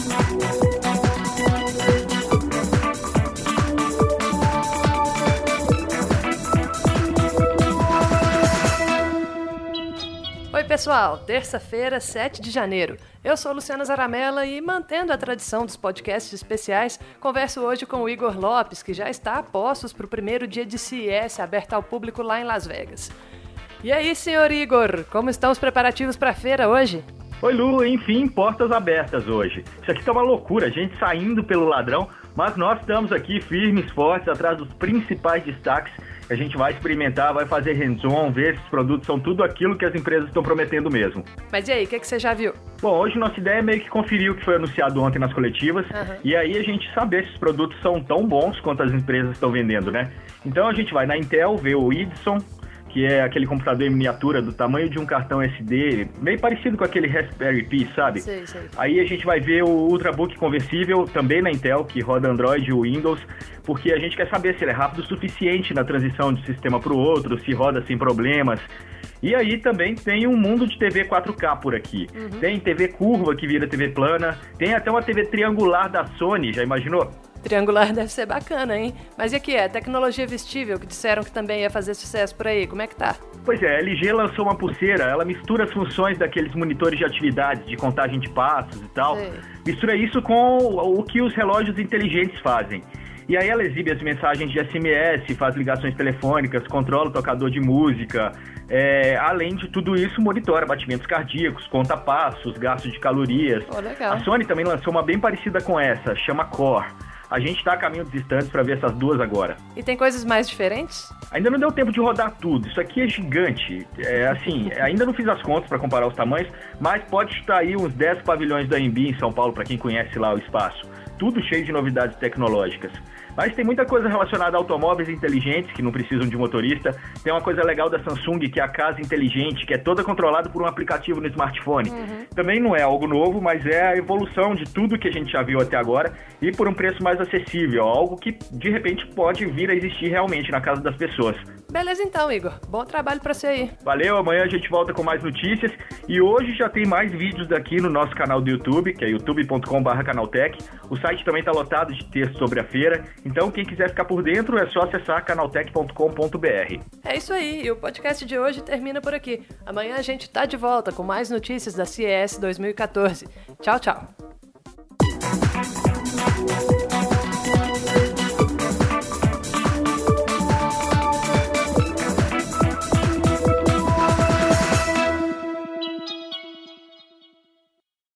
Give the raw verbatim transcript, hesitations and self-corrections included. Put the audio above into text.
Oi pessoal, terça-feira, sete de janeiro. Eu sou Luciana Zaramella e, mantendo a tradição dos podcasts especiais, converso hoje com o Igor Lopes, que já está a postos para o primeiro dia de C E S aberto ao público lá em Las Vegas. E aí, senhor Igor, como estão os preparativos para a feira hoje? Oi Lu, enfim, portas abertas hoje. Isso aqui tá uma loucura, a gente saindo pelo ladrão, mas nós estamos aqui firmes, fortes, atrás dos principais destaques. A gente vai experimentar, vai fazer hands-on, ver se os produtos são tudo aquilo que as empresas estão prometendo mesmo. Mas e aí, o que, que você já viu? Bom, hoje nossa ideia é meio que conferir o que foi anunciado ontem nas coletivas, uhum. E aí a gente saber se os produtos são tão bons quanto as empresas estão vendendo, né? Então a gente vai na Intel ver o Edison, que é aquele computador em miniatura do tamanho de um cartão S D, meio parecido com aquele Raspberry Pi, sabe? Sei, sei. Aí a gente vai ver o Ultrabook conversível, também na Intel, que roda Android e Windows, porque a gente quer saber se ele é rápido o suficiente na transição de um sistema para o outro, se roda sem problemas. E aí também tem um mundo de T V quatro K por aqui. Uhum. Tem T V curva que vira T V plana, tem até uma T V triangular da Sony, já imaginou? Triangular deve ser bacana, hein? Mas e aqui, é tecnologia vestível, que disseram que também ia fazer sucesso por aí, como é que tá? Pois é, a L G lançou uma pulseira, ela mistura as funções daqueles monitores de atividades, de contagem de passos e tal, Sei. mistura isso com o que os relógios inteligentes fazem. E aí ela exibe as mensagens de S M S, faz ligações telefônicas, controla o tocador de música, é, além de tudo isso, monitora batimentos cardíacos, conta passos, gastos de calorias. Oh, legal. A Sony também lançou uma bem parecida com essa, chama Core. A gente está a caminho dos distantes para ver essas duas agora. E tem coisas mais diferentes? Ainda não deu tempo de rodar tudo. Isso aqui é gigante. É assim, ainda não fiz as contas para comparar os tamanhos, mas pode estar aí uns dez pavilhões da Embi em São Paulo, para quem conhece lá o espaço. Tudo cheio de novidades tecnológicas. Mas tem muita coisa relacionada a automóveis inteligentes, que não precisam de motorista. Tem uma coisa legal da Samsung, que é a casa inteligente, que é toda controlada por um aplicativo no smartphone. Uhum. Também não é algo novo, mas é a evolução de tudo que a gente já viu até agora e por um preço mais acessível. Algo que, de repente, pode vir a existir realmente na casa das pessoas. Beleza então, Igor. Bom trabalho pra você aí. Valeu, amanhã a gente volta com mais notícias. E hoje já tem mais vídeos daqui no nosso canal do YouTube, que é youtube ponto com barra canaltech. O site também tá lotado de texto sobre a feira. Então, quem quiser ficar por dentro, é só acessar canaltech ponto com ponto b r. É isso aí, e o podcast de hoje termina por aqui. Amanhã a gente tá de volta com mais notícias da C E S dois mil e quatorze. Tchau, tchau.